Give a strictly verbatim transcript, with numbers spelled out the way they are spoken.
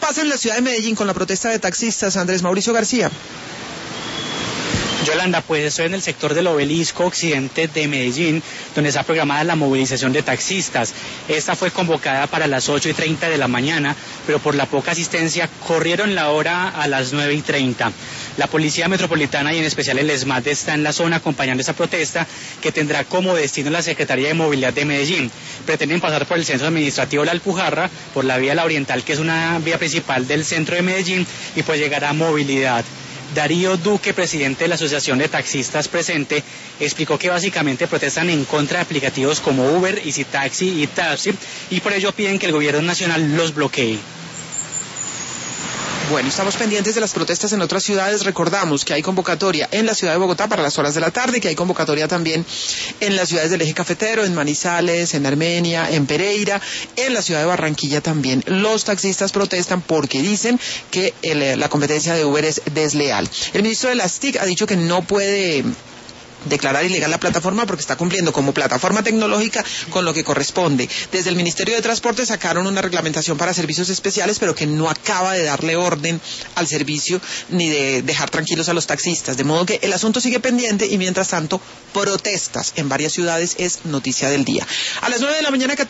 pasa en la ciudad de Medellín con la protesta de taxistas? Andrés Mauricio García. Yolanda, pues estoy en el sector del Obelisco Occidente de Medellín, donde está programada la movilización de taxistas. Esta fue convocada para las ocho y treinta de la mañana, pero por la poca asistencia corrieron la hora a las nueve y treinta. La Policía Metropolitana y en especial el ESMAD está en la zona acompañando esta protesta, que tendrá como destino la Secretaría de Movilidad de Medellín. Pretenden pasar por el centro administrativo La Alpujarra, por la vía La Oriental, que es una vía principal del centro de Medellín, y pues llegará a Movilidad. Darío Duque, presidente de la Asociación de Taxistas presente, explicó que básicamente protestan en contra de aplicativos como Uber, EasyTaxi y Taxi, y por ello piden que el gobierno nacional los bloquee. Bueno, estamos pendientes de las protestas en otras ciudades. Recordamos que hay convocatoria en la ciudad de Bogotá para las horas de la tarde, que hay convocatoria también en las ciudades del eje cafetero, en Manizales, en Armenia, en Pereira, en la ciudad de Barranquilla también. Los taxistas protestan porque dicen que el, la competencia de Uber es desleal. El ministro de las T I C ha dicho que no puede declarar ilegal la plataforma porque está cumpliendo como plataforma tecnológica con lo que corresponde. Desde el Ministerio de Transporte sacaron una reglamentación para servicios especiales, pero que no acaba de darle orden al servicio ni de dejar tranquilos a los taxistas. De modo que el asunto sigue pendiente y mientras tanto protestas en varias ciudades es noticia del día. A las nueve de la mañana